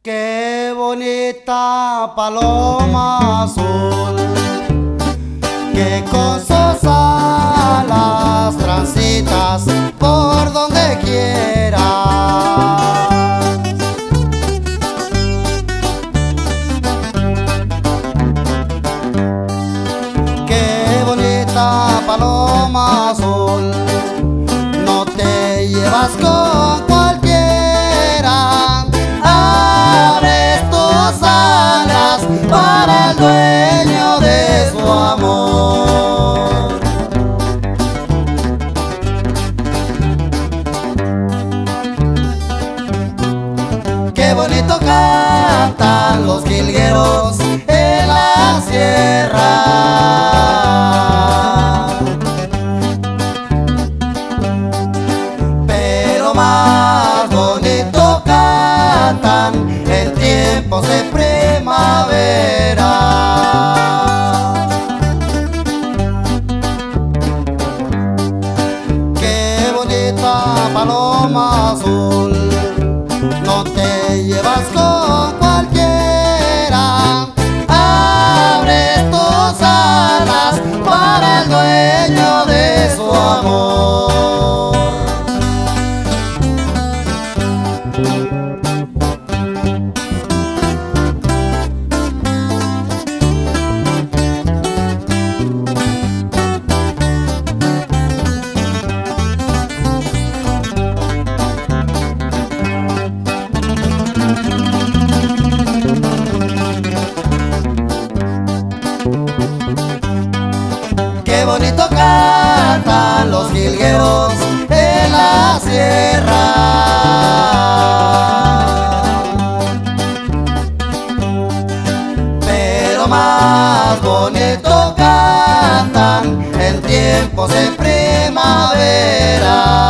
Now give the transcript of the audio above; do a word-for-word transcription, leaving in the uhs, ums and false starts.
Qué bonita paloma azul, que con sus alas transitas por donde quieras. Qué bonita paloma azul, no te llevas con cualquiera, abres tus alas para el dueño de su amor. Qué bonito cantan los jilgueros en la sierra, pero más bonito cantan en tiempos de primavera. Qué bonita paloma azul, no te llevas con cualquiera, abres tus alas para el dueño de su amor. Qué bonito cantan los jilgueros en la sierra, pero más bonito cantan en tiempos de primavera.